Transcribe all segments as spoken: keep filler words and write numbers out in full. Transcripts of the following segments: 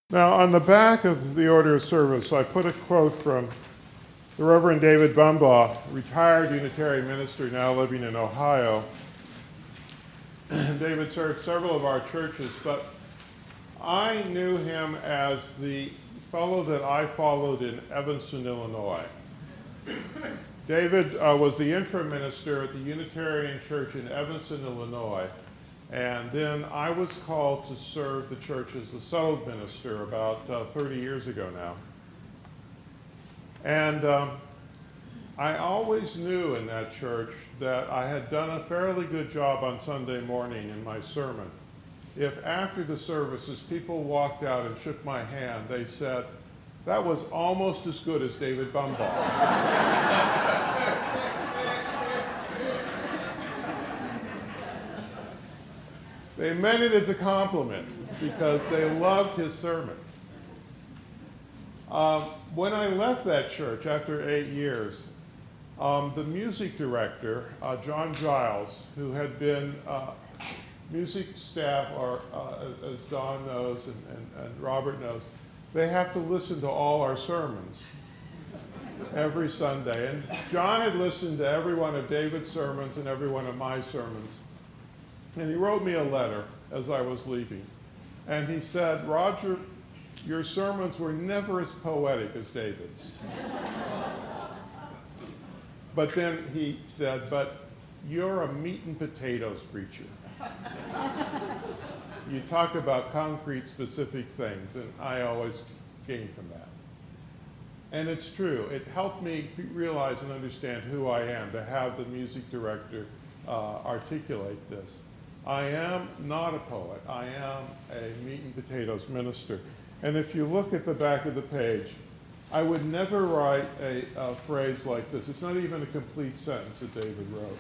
Now, on the back of the order of service, I put a quote from the Reverend David Bumbaugh, retired Unitarian minister now living in Ohio. David served several of our churches, but I knew him as the fellow that I followed in Evanston, Illinois. David uh, was the interim minister at the Unitarian Church in Evanston, Illinois. And then I was called to serve the church as the settled minister about uh, thirty years ago now. And um, I always knew in that church that I had done a fairly good job on Sunday morning in my sermon. If after the services people walked out and shook my hand, they said, "That was almost as good as David Bumbaugh." They meant it as a compliment because they loved his sermons. Um, when I left that church after eight years, um, the music director, uh, John Giles, who had been uh, music staff, or uh, as Don knows and, and, and Robert knows, they have to listen to all our sermons every Sunday. And John had listened to every one of David's sermons and every one of my sermons. And he wrote me a letter as I was leaving. And he said, "Roger, your sermons were never as poetic as David's." But then he said, "But you're a meat and potatoes preacher. You talk about concrete, specific things," and I always gain from that. And it's true. It helped me realize and understand who I am, to have the music director uh, articulate this. I am not a poet. I am a meat and potatoes minister. And if you look at the back of the page, I would never write a, a phrase like this. It's not even a complete sentence that David wrote.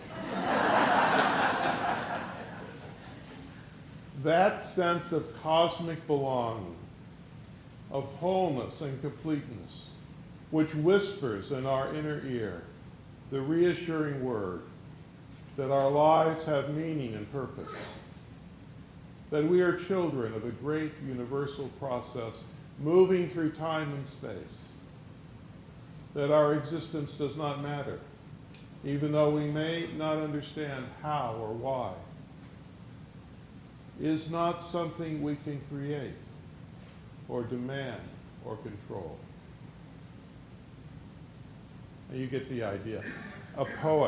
That sense of cosmic belonging, of wholeness and completeness, which whispers in our inner ear, the reassuring word, that our lives have meaning and purpose, that we are children of a great universal process moving through time and space, that our existence does not matter, even though we may not understand how or why, is not something we can create or demand or control. And you get the idea. A poet,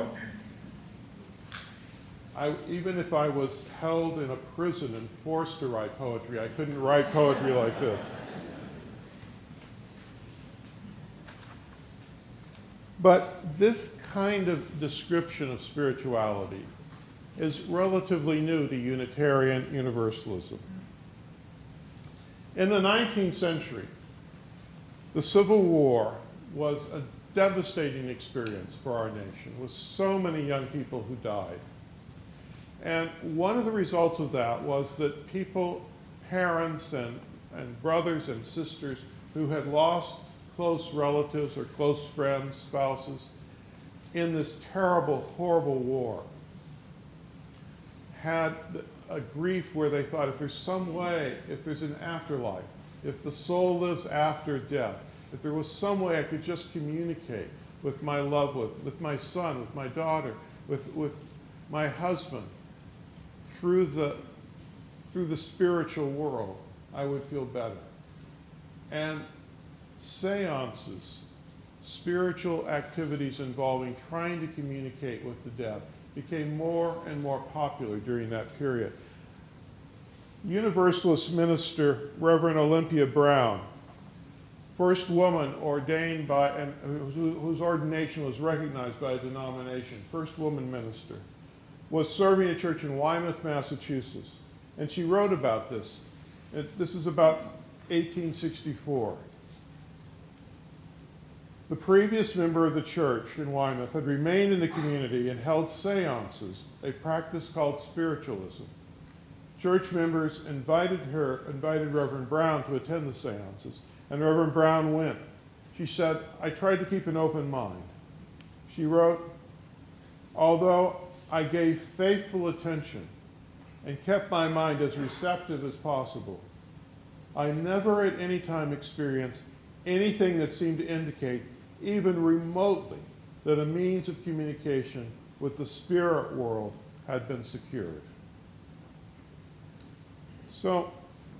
I, even if I was held in a prison and forced to write poetry, I couldn't write poetry like this. But this kind of description of spirituality is relatively new to Unitarian Universalism. In the nineteenth century, the Civil War was a devastating experience for our nation, with so many young people who died. And one of the results of that was that people, parents and, and brothers and sisters who had lost close relatives or close friends, spouses, in this terrible, horrible war, had a grief where they thought, if there's some way, if there's an afterlife, if the soul lives after death, if there was some way I could just communicate with my loved one, with my son, with my daughter, with, with my husband, through the, through the spiritual world, I would feel better. And seances, spiritual activities involving trying to communicate with the dead, became more and more popular during that period. Universalist minister Reverend Olympia Brown, first woman ordained by, and whose ordination was recognized by a denomination, first woman minister, was serving a church in Weymouth, Massachusetts. And she wrote about this. It, this is about eighteen sixty-four. The previous member of the church in Weymouth had remained in the community and held seances, a practice called spiritualism. Church members invited her, invited Reverend Brown to attend the seances, and Reverend Brown went. She said, "I tried to keep an open mind." She wrote, "Although I gave faithful attention and kept my mind as receptive as possible, I never at any time experienced anything that seemed to indicate, even remotely, that a means of communication with the spirit world had been secured. So,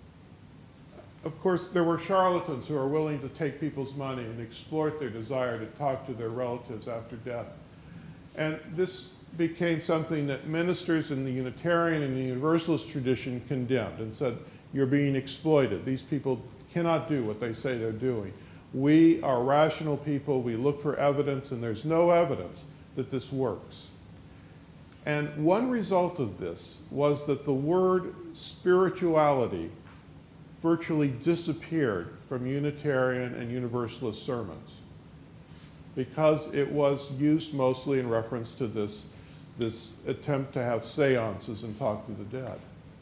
of course, there were charlatans who are willing to take people's money and exploit their desire to talk to their relatives after death. And this became something that ministers in the Unitarian and the Universalist tradition condemned and said, you're being exploited. These people cannot do what they say they're doing. We are rational people. We look for evidence, and there's no evidence that this works. And one result of this was that the word spirituality virtually disappeared from Unitarian and Universalist sermons because it was used mostly in reference to this, this attempt to have seances and talk to the dead.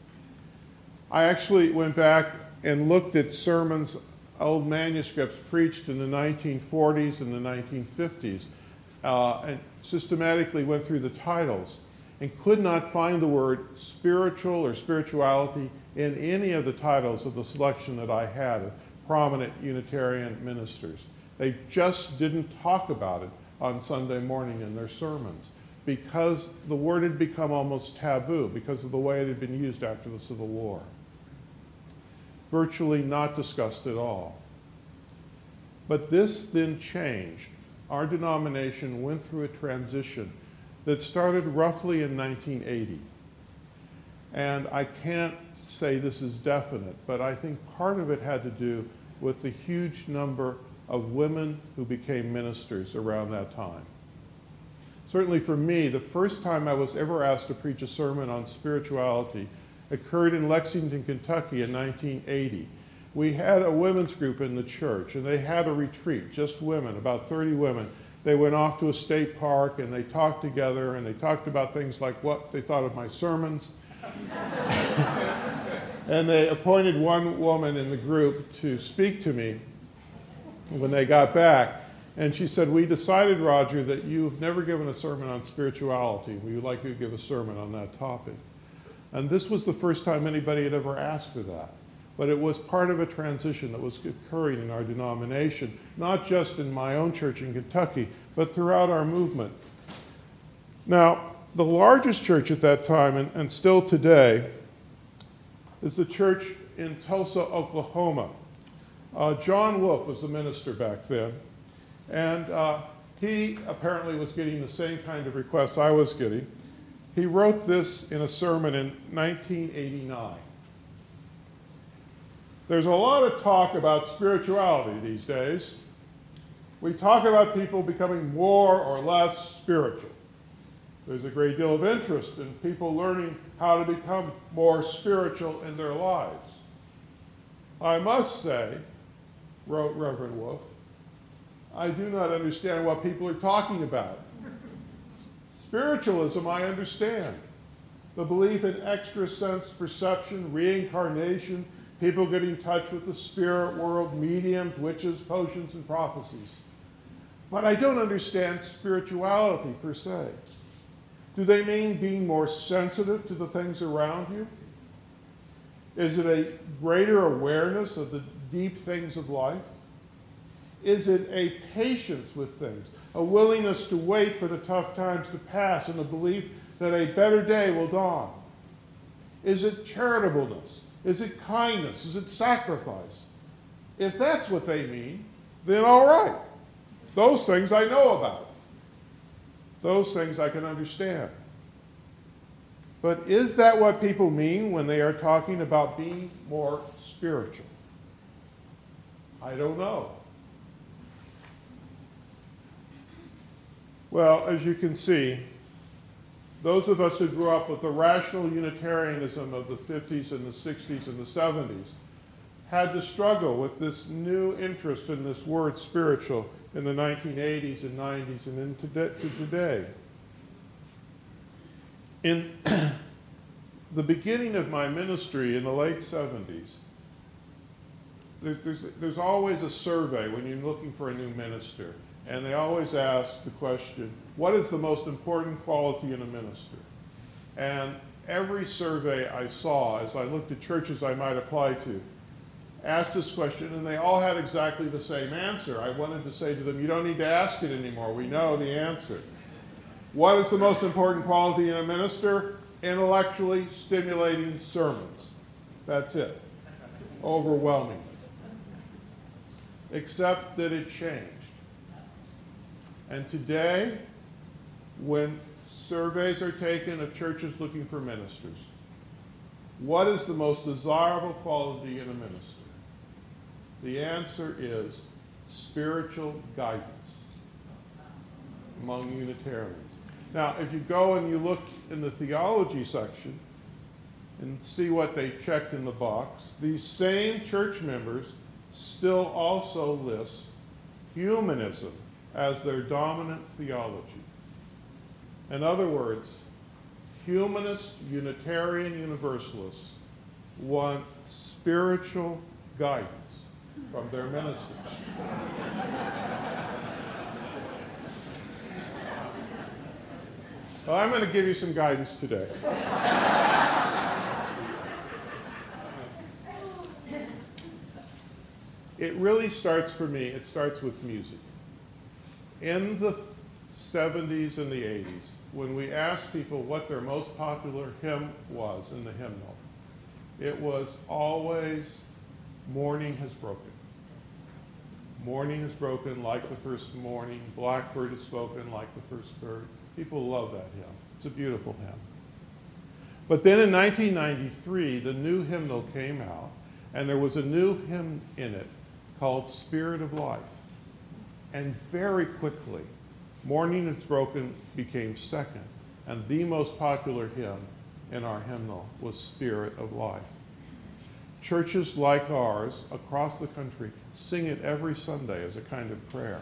I actually went back and looked at sermons, old manuscripts preached in the nineteen forties and the nineteen fifties, uh, and systematically went through the titles and could not find the word spiritual or spirituality in any of the titles of the selection that I had of prominent Unitarian ministers. They just didn't talk about it on Sunday morning in their sermons because the word had become almost taboo because of the way it had been used after the Civil War. Virtually not discussed at all. But this then changed. Our denomination went through a transition that started roughly in nineteen eighty. And I can't say this is definite, but I think part of it had to do with the huge number of women who became ministers around that time. Certainly for me, the first time I was ever asked to preach a sermon on spirituality occurred in Lexington, Kentucky in nineteen eighty. We had a women's group in the church, and they had a retreat, just women, about thirty women. They went off to a state park, and they talked together, and they talked about things like what they thought of my sermons. And they appointed one woman in the group to speak to me when they got back. And she said, we decided, Roger, that you've never given a sermon on spirituality. We would like you to give a sermon on that topic. And this was the first time anybody had ever asked for that. But it was part of a transition that was occurring in our denomination, not just in my own church in Kentucky, but throughout our movement. Now, the largest church at that time, and, and still today, is the church in Tulsa, Oklahoma. Uh, John Wolfe was the minister back then, and uh, he apparently was getting the same kind of requests I was getting. He wrote this in a sermon in nineteen eighty-nine. There's a lot of talk about spirituality these days. We talk about people becoming more or less spiritual. There's a great deal of interest in people learning how to become more spiritual in their lives. I must say, wrote Reverend Wolfe, I do not understand what people are talking about. Spiritualism, I understand. The belief in extra-sense perception, reincarnation, people getting in touch with the spirit world, mediums, witches, potions, and prophecies. But I don't understand spirituality per se. Do they mean being more sensitive to the things around you? Is it a greater awareness of the deep things of life? Is it a patience with things, a willingness to wait for the tough times to pass and the belief that a better day will dawn? Is it charitableness? Is it kindness? Is it sacrifice? If that's what they mean, then all right. Those things I know about. Those things I can understand. But is that what people mean when they are talking about being more spiritual? I don't know. Well, as you can see, those of us who grew up with the rational Unitarianism of the fifties and the sixties and the seventies had to struggle with this new interest in this word spiritual in the nineteen eighties and nineties and into to today. In the beginning of my ministry in the late seventies, there's, there's, there's always a survey when you're looking for a new minister. And they always ask the question, what is the most important quality in a minister? And every survey I saw, as I looked at churches I might apply to, asked this question, and they all had exactly the same answer. I wanted to say to them, you don't need to ask it anymore. We know the answer. What is the most important quality in a minister? Intellectually stimulating sermons. That's it. Overwhelmingly. Except that it changed. And today, when surveys are taken of churches looking for ministers, what is the most desirable quality in a minister? The answer is spiritual guidance among Unitarians. Now, if you go and you look in the theology section and see what they checked in the box, these same church members still also list humanism as their dominant theology. In other words, humanist, Unitarian Universalists want spiritual guidance from their ministers. Well, I'm going to give you some guidance today. It really starts for me, it starts with music. In the seventies and the eighties, when we asked people what their most popular hymn was in the hymnal, it was always "Morning Has Broken." Morning has broken like the first morning. Blackbird has spoken like the first bird. People love that hymn. It's a beautiful hymn. But then in nineteen ninety-three, the new hymnal came out, and there was a new hymn in it called "Spirit of Life." And very quickly, "Morning Has Broken" became second, and the most popular hymn in our hymnal was "Spirit of Life." Churches like ours across the country sing it every Sunday as a kind of prayer.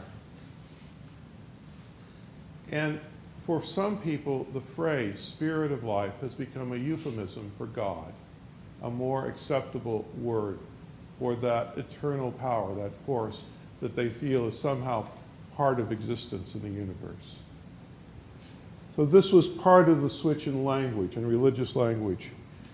And for some people, the phrase "Spirit of Life" has become a euphemism for God, a more acceptable word for that eternal power, that force that they feel is somehow part of existence in the universe. So this was part of the switch in language, in religious language.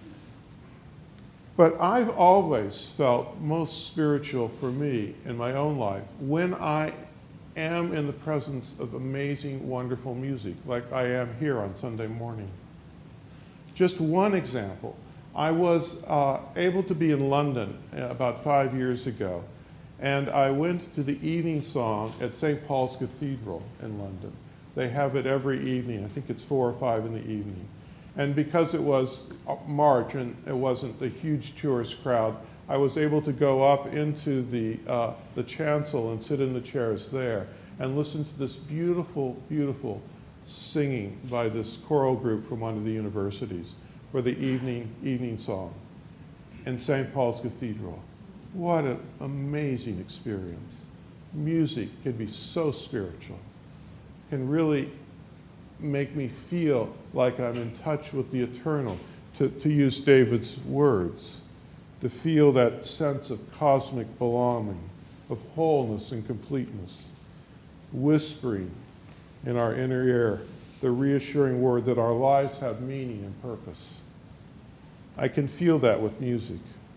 But I've always felt most spiritual for me in my own life when I am in the presence of amazing, wonderful music, like I am here on Sunday morning. Just one example. I was uh, able to be in London about five years ago, and I went to the evening song at Saint Paul's Cathedral in London. They have it every evening. I think it's four or five in the evening. And because it was March and it wasn't the huge tourist crowd, I was able to go up into the, uh, the chancel and sit in the chairs there and listen to this beautiful, beautiful singing by this choral group from one of the universities for the evening, evening song in Saint Paul's Cathedral. What an amazing experience. Music can be so spiritual, can really make me feel like I'm in touch with the eternal, to, to use David's words, to feel that sense of cosmic belonging, of wholeness and completeness, whispering in our inner ear the reassuring word that our lives have meaning and purpose. I can feel that with music.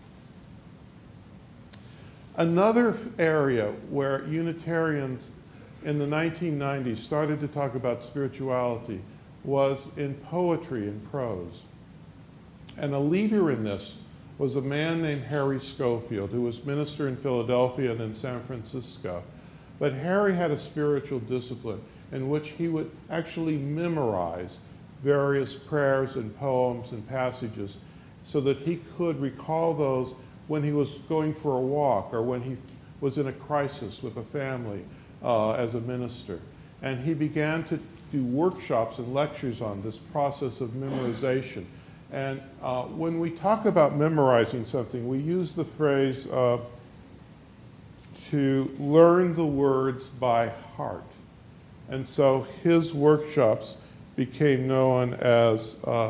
Another area where Unitarians in the nineteen nineties started to talk about spirituality was in poetry and prose. And a leader in this was a man named Harry Scofield, who was minister in Philadelphia and in San Francisco. But Harry had a spiritual discipline in which he would actually memorize various prayers and poems and passages so that he could recall those when he was going for a walk or when he was in a crisis with a family uh, as a minister. And he began to do workshops and lectures on this process of memorization. And uh, when we talk about memorizing something, we use the phrase uh, to learn the words by heart. And so his workshops became known as, uh,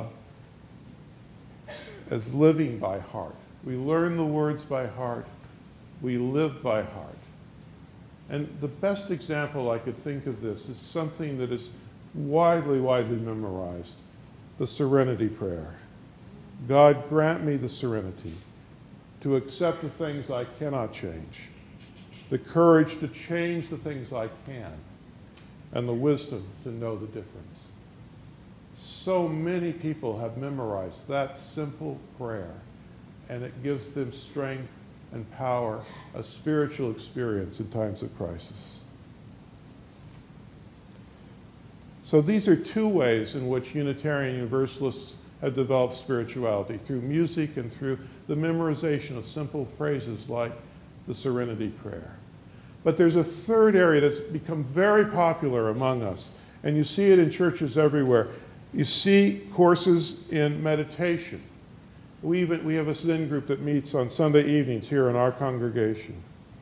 as living by heart. We learn the words by heart. We live by heart. And the best example I could think of this is something that is widely, widely memorized, the Serenity Prayer. God, grant me the serenity to accept the things I cannot change, the courage to change the things I can, and the wisdom to know the difference. So many people have memorized that simple prayer, and it gives them strength and power, a spiritual experience in times of crisis. So these are two ways in which Unitarian Universalists have developed spirituality, through music and through the memorization of simple phrases like the Serenity Prayer. But there's a third area that's become very popular among us, and you see it in churches everywhere. You see courses in meditation. We, even, we have a Zen group that meets on Sunday evenings here in our congregation.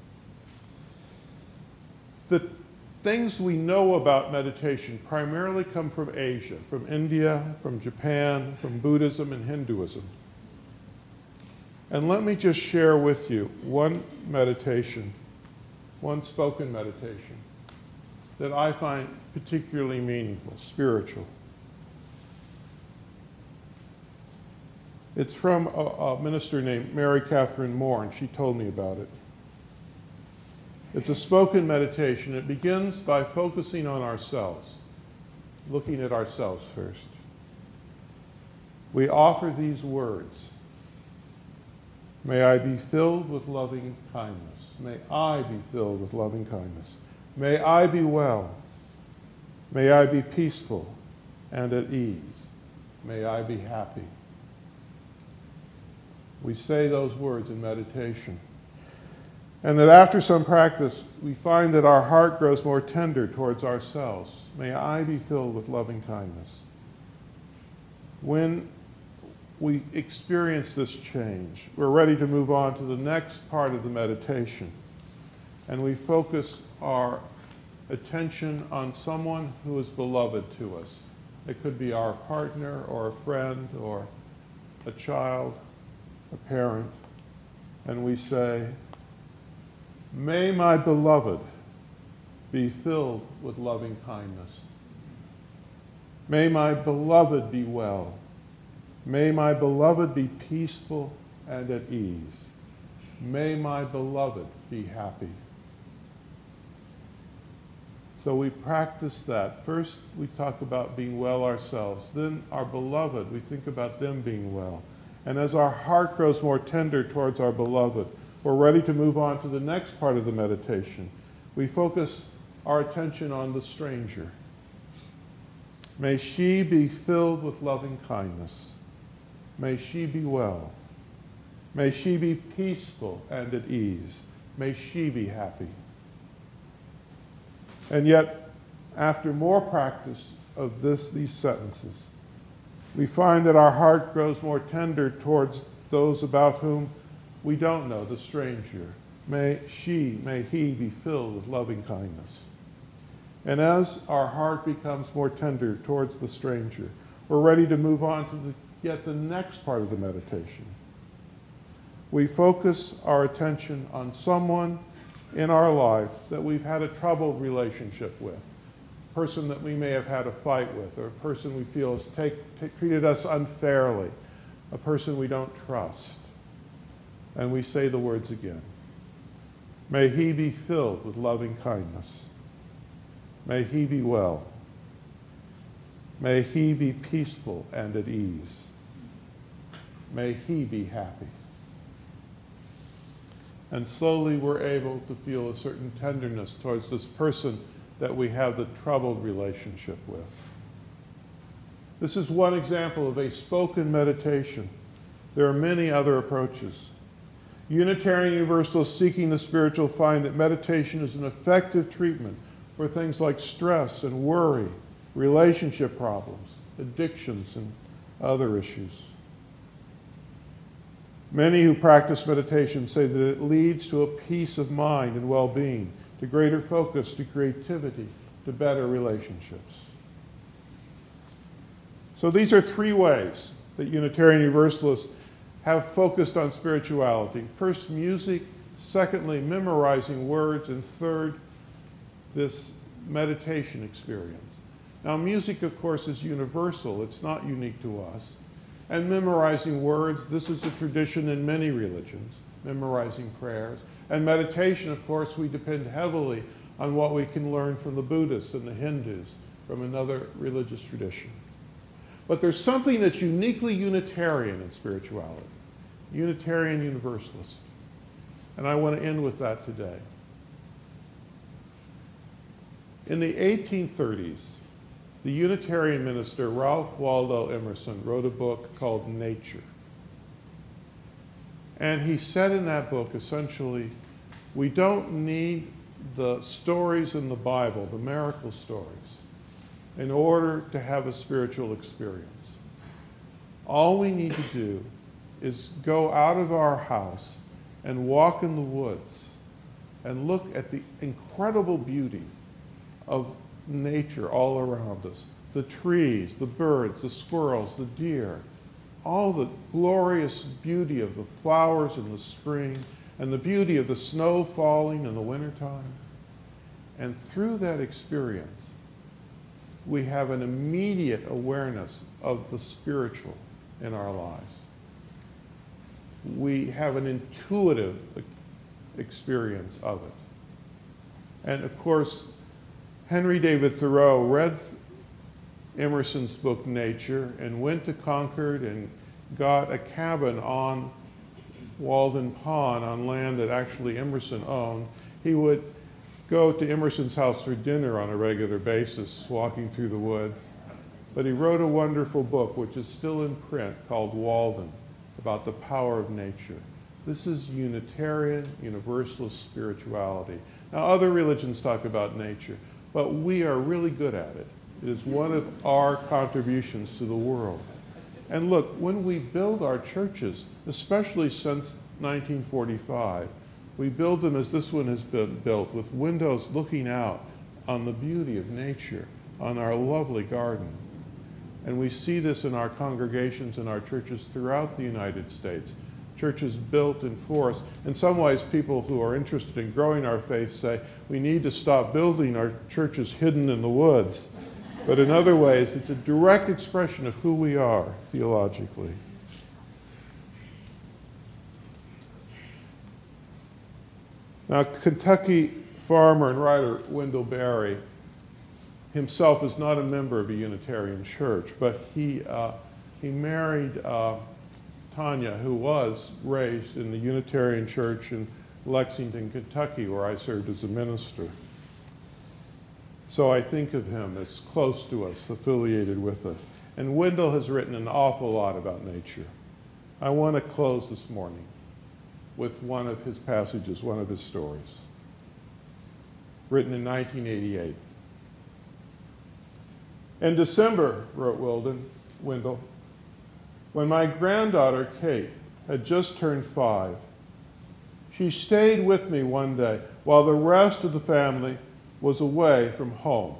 The things we know about meditation primarily come from Asia, from India, from Japan, from Buddhism and Hinduism. And let me just share with you one meditation, one spoken meditation, that I find particularly meaningful, spiritual. It's from a, a minister named Mary Catherine Moore, and she told me about it. It's a spoken meditation. It begins by focusing on ourselves, looking at ourselves first. We offer these words. May I be filled with loving kindness. May I be filled with loving kindness. May I be well. May I be peaceful and at ease. May I be happy. We say those words in meditation. And that after some practice, we find that our heart grows more tender towards ourselves. May I be filled with loving kindness. When we experience this change, we're ready to move on to the next part of the meditation. And we focus our attention on someone who is beloved to us. It could be our partner or a friend or a child, a parent. And we say, may my beloved be filled with loving kindness. May my beloved be well. May my beloved be peaceful and at ease. May my beloved be happy. So we practice that. First, we talk about being well ourselves. Then our beloved, we think about them being well. And as our heart grows more tender towards our beloved, we're ready to move on to the next part of the meditation. We focus our attention on the stranger. May she be filled with loving kindness. May she be well. May she be peaceful and at ease. May she be happy. And yet, after more practice of this, these sentences, we find that our heart grows more tender towards those about whom we don't know, the stranger. May she, may he be filled with loving kindness. And as our heart becomes more tender towards the stranger, we're ready to move on to the, yet the next part of the meditation. We focus our attention on someone in our life that we've had a troubled relationship with, a person that we may have had a fight with, or a person we feel has take, take, treated us unfairly, a person we don't trust. And we say the words again. May he be filled with loving kindness. May he be well. May he be peaceful and at ease. May he be happy. And slowly we're able to feel a certain tenderness towards this person that we have the troubled relationship with. This is one example of a spoken meditation. There are many other approaches. Unitarian Universalists seeking the spiritual find that meditation is an effective treatment for things like stress and worry, relationship problems, addictions, and other issues. Many who practice meditation say that it leads to a peace of mind and well-being, to greater focus, to creativity, to better relationships. So these are three ways that Unitarian Universalists have focused on spirituality. First, music. Secondly, memorizing words. And third, this meditation experience. Now, music, of course, is universal. It's not unique to us. And memorizing words, this is a tradition in many religions. memorizing prayers. And meditation, of course, we depend heavily on what we can learn from the Buddhists and the Hindus, from another religious tradition. But there's something that's uniquely Unitarian in spirituality, Unitarian Universalist. And I want to end with that today. In the eighteen thirties, the Unitarian minister Ralph Waldo Emerson wrote a book called Nature. And he said in that book, essentially, we don't need the stories in the Bible, the miracle stories, in order to have a spiritual experience. All we need to do is go out of our house and walk in the woods and look at the incredible beauty of nature all around us. The trees, the birds, the squirrels, the deer, all the glorious beauty of the flowers in the spring and the beauty of the snow falling in the wintertime. And through that experience, we have an immediate awareness of the spiritual in our lives. We have an intuitive experience of it. And of course, Henry David Thoreau read Emerson's book, Nature, and went to Concord and got a cabin on Walden Pond on land that actually Emerson owned. He would go to Emerson's house for dinner on a regular basis, walking through the woods. But he wrote a wonderful book, which is still in print, called Walden, about the power of nature. This is Unitarian, Universalist spirituality. Now, other religions talk about nature, but we are really good at it. It is one of our contributions to the world. And look, when we build our churches, especially since nineteen forty-five, we build them as this one has been built, with windows looking out on the beauty of nature, on our lovely garden. And we see this in our congregations and our churches throughout the United States. Churches built in forests. In some ways, people who are interested in growing our faith say, we need to stop building our churches hidden in the woods. But in other ways, it's a direct expression of who we are theologically. Now, Kentucky farmer and writer Wendell Berry himself is not a member of a Unitarian church, but he, uh, he married uh, Tanya, who was raised in the Unitarian church in Lexington, Kentucky, where I served as a minister. So I think of him as close to us, affiliated with us. And Wendell has written an awful lot about nature. I want to close this morning with one of his passages, one of his stories, written in nineteen eighty-eight. In December, wrote Wilden, Wendell, when my granddaughter, Kate, had just turned five, she stayed with me one day while the rest of the family was away from home.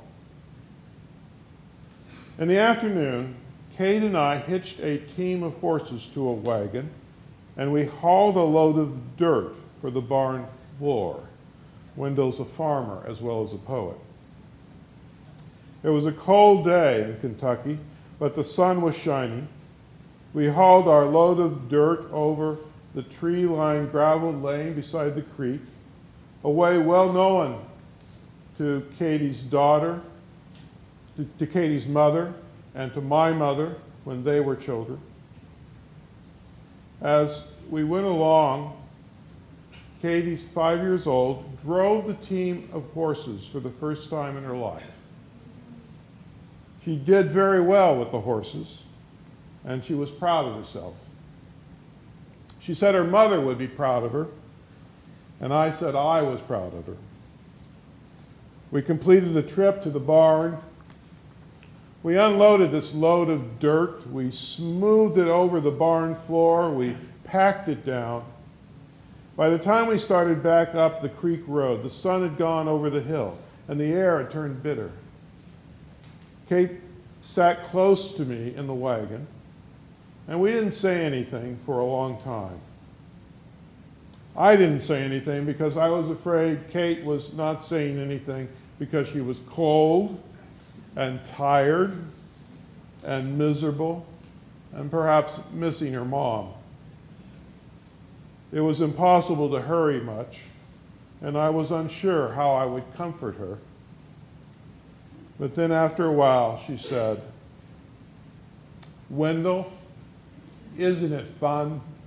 In the afternoon, Kate and I hitched a team of horses to a wagon, and we hauled a load of dirt for the barn floor. Wendell's a farmer as well as a poet. It was a cold day in Kentucky, but the sun was shining. We hauled our load of dirt over the tree-lined gravel lane beside the creek, a way well known to Katie's daughter, to, to Katie's mother, and to my mother when they were children. As we went along, Katie, five years old, drove the team of horses for the first time in her life. She did very well with the horses, and she was proud of herself. She said her mother would be proud of her, and I said I was proud of her. We completed the trip to the barn. We unloaded this load of dirt. We smoothed it over the barn floor. We packed it down. By the time we started back up the creek road, the sun had gone over the hill, and the air had turned bitter. Kate sat close to me in the wagon, and we didn't say anything for a long time. I didn't say anything because I was afraid Kate was not saying anything because she was cold and tired and miserable and perhaps missing her mom. It was impossible to hurry much, and I was unsure how I would comfort her. But then after a while, she said, "Wendell, isn't it fun